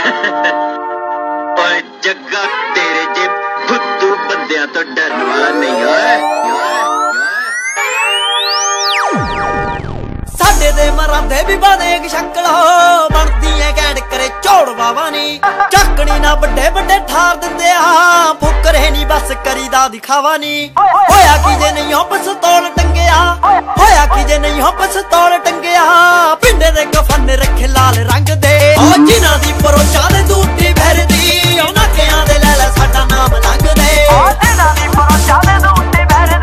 ਓਏ ਜੱਗਾ ਤੇਰੇ ਜੇ ਫੁੱਦੂ ਬੰਦਿਆਂ ਤੋਂ ਡਰਨ ਵਾਲਾ ਨਹੀਂ ਓਏ। ਸਾਡੇ ਦੇ ਮਰਾਂਦੇ ਵੀ ਬਾਦੇਗ ਸ਼ਕਲੋ ਬਣਦੀ ਐ ਗੈਂਡ ਕਰੇ ਝੋੜ ਵਾਵਾ ਨੀ ਚੱਕਣੀ ਨਾ ਵੱਡੇ ਵੱਡੇ ਠਾਰ ਦਿੰਦੇ ਆ ਫੁਕਰੇ ਨੀ ਬਸ ਕਰੀਦਾ ਦਿਖਾਵਾ ਨੀ ਹੋਇਆ ਕੀ ਜੇ ਨਹੀਂ ਹੋ ਪਿਸਤੌਲ ਟੰਗਿਆ ਹੋਇਆ ਕੀ ਜੇ ਨਹੀਂ ਹੋ ਪਿਸਤੌਲ ਟੰਗਿਆ ਪਿੰਡੇ ਦੇ ਕਫਨ ਰੱਖੇ ਲਾਲ ਰੰਗ ਦੇ ਓ ਜਿਨ੍ਹਾਂ ਦੀ ਪਰੋਚਾ ਦੇ ਦੂਤੀ ਭਰਦੀ ਉਹਨਾਂ ਕਿਆਂ ਦੇ ਲੈ ਲੈ ਸਾਡਾ ਨਾਮ ਲੰਘਦੇ ਓ ਜਿਨ੍ਹਾਂ ਦੀ ਪਰੋਚਾ ਦੇ ਦੂਤੀ ਭਰਦੀ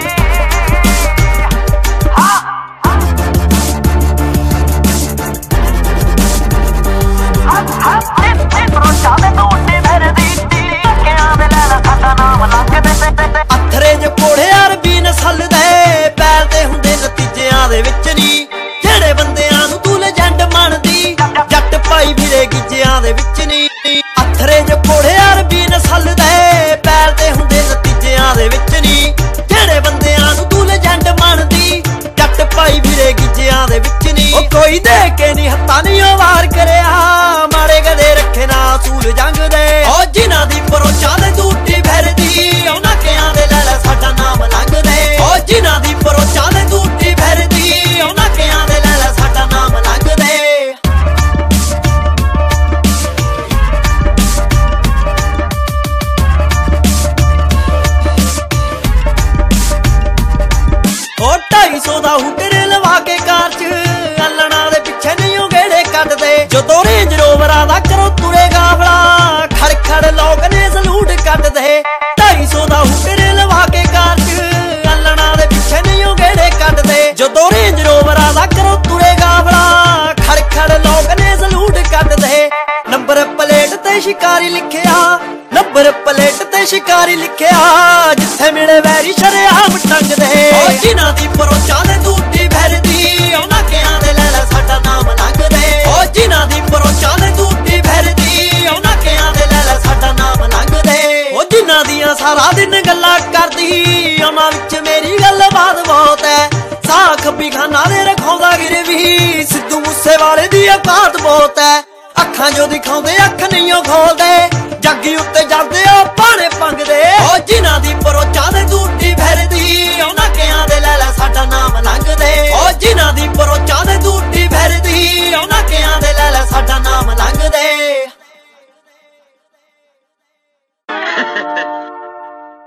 ਅਥਰੇ ਜੇ ਕੋੜੇ ਅਰਬੀ ਨਸਲ ਦੇ ਪੈਲ ਤੇ ਹੁੰਦੇ ਨਤੀਜਿਆਂ ਦੇ ਵਿੱਚ ਨੀ ਜਿਹੜੇ ਬੰਦਿਆਂ ਨੂੰ ਤੂੰ ਲੈਜੈਂਡ ਮੰਨਦੀ ਜੱਟ ਪਾਈ ਵੀਰੇ ਗਿੱਜਿਆਂ ਦੇ ਵਿੱਚ ਨੀ ਅਥਰੇ ਜੇ ਕੋੜੇ ਅਰਬੀ ਨਸਲ ਦੇ ਪੈਲ ਤੇ ਹੁੰਦੇ ਨਤੀਜਿਆਂ ਦੇ ਵਿੱਚ ਨੀ ਜਿਹੜੇ ਬੰਦਿਆਂ ਨੂੰ ਤੂੰ ਲੈਜੈਂਡ ਮੰਨਦੀ ਜੱਟ ਪਾਈ ਵੀਰੇ ਗਿੱਜਿਆਂ ਦੇ ਵਿੱਚ ਨੀ ਉਹ ਕੋਈ ਦੇ ਕੇ ਨੀ ਹੱਥਾਂ ਨੀ ਵਾਰ ਕਰਿਆ ਮਾੜੇ ਗਦੇ ਰੱਖੇ ਨਾ ਅਸੂਲ ਜੰਗ ਦੇ ਓ ਜਿਨ੍ਹਾਂ ਦੀ ਪਰੋਚਾ ਦੇ ਦੂਤੀ ਭਰਦੀ ਉਹਨਾਂ ਕਿਆਂ ਦੇ ਲੈ ਲੈ ਸਾਡਾ ਨਾਮ ਲੰਘਦੇ ਓ ਜਿਨ੍ਹਾਂ ਦੀ ਪਰੋਚਾ ਦੇ ਦੂਤੀ ਭਰਦੀ ਉਹਨਾਂ ਕਿਆਂ ਦੇ ਲੈ ਲੈ ਸਾਡਾ ਨਾਮ ਲੰਘਦੇ ਓ 250 ਦਾ ਹੁਟਰ ਲਵਾ ਕੇ ਕਾਰ ਚ ਅੱਲਣਾ ਦੇ ਪਿੱਛੇ ਨਹੀਂ ਉਹ ਗੇੜੇ ਕੱਢਦੇ ਜਦੋਂ ਰੇਂਜ ਰੋਵਰਾਂ ਦਾ ਕਰੋ ਤੁਰੇ ਗਾਵਲਾ ਖੜ ਖੜ ਲੋਕ ਨੇ ਸਲੂਟ ਕੱਢਦੇ 250 ਦਾ ਹੁਟਰ ਲਵਾ ਕੇ ਕਾਰ ਚ ਅੱਲਣਾ ਦੇ ਪਿੱਛੇ ਨਹੀਂ ਉਹ ਗੇੜੇ ਕੱਢਦੇ ਜਦੋਂ ਰੇਂਜ ਰੋਵਰਾਂ ਦਾ ਕਰੋ ਤੁਰੇ ਗਾਵਲਾ ਖੜ ਖੜ ਲੋਕ ਨੇ ਸਲੂਟ ਕੱਢਦੇ ਨੰਬਰ ਪਲੇਟ ਤੇ ਸ਼ਿਕਾਰੀ ਲਿਖਿਆ ਨੰਬਰ ਪਲੇਟ ਤੇ ਸ਼ਿਕਾਰੀ ਲਿਖਿਆ ਜਿੱਥੇ ਮਿਲੇ ਵੈਰੀ ਸ਼ਰੇਆਮ ਟੰਗਦੇ ਓ ਜਿਨ੍ਹਾਂ ਦੀ ਪਰੋਚਾ ਦੇ ਦੂਤੀ ਭਰਦੀ ਉਹਨਾਂ ਕਿਆਂ ਦੇ ਲੈ ਲੈ ਸਾਡਾ ਨਾਮ ਲੰਘਦੇ ਓ ਜਿਨ੍ਹਾਂ ਦੀ ਪਰੋਚਾ ਦੇ ਦੂਤੀ ਭਰਦੀ ਉਹਨਾਂ ਕਿਆਂ ਦੇ ਲੈ ਲੈ ਸਾਡਾ ਨਾਮ ਲੰਘਦੇ ਓ ਜਿਨ੍ਹਾਂ ਦੀਆਂ ਸਾਰਾ ਦਿਨ ਗੱਲਾਂ ਕਰਦੀ ਉਹਨਾਂ ਵਿੱਚ ਮੇਰੀ ਗੱਲਬਾਤ ਬਹੁਤ ਐ ਸਾਖ ਵੀ ਖਾਨਾ ਦੇ ਰਖਾਉਂਦਾ ਗਿਰਵੀ ਸਿੱਧੂ ਮੂਸੇਵਾਲੇ ਦੀ ਔਕਾਤ ਬਹੁਤ ਐ ਅੱਖਾਂ ਜੋ ਦਿਖਾਉਂਦੇ ਅੱਖ ਨਹੀਂ ਉਹ ਖੋਲਦੇ ਜੱਗੀ ਉੱਤੇ ਜਾਂਦੇ ਆ ਪਾਣੇ ਪੰਗਦੇ ਓ ਜਿਨ੍ਹਾਂ ਦੀ ਪਰੋਚਾ ਦੇ ਦੂਤੀ ਭਰਦੀ